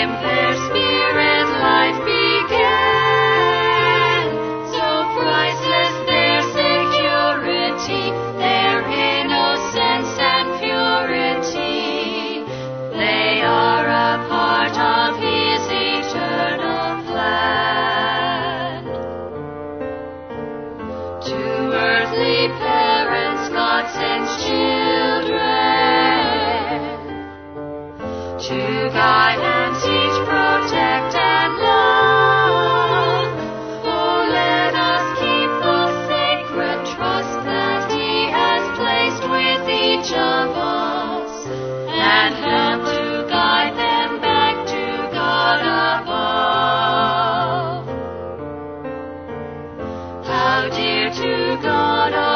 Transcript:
Him their spirit life began. So priceless their security, their innocence and purity. They are a part of His eternal plan. To earthly parents God sends children, to guide and teach, protect and love. Oh, let us keep the sacred trust that He has placed with each of us, and help to guide them back to God above. How dear to God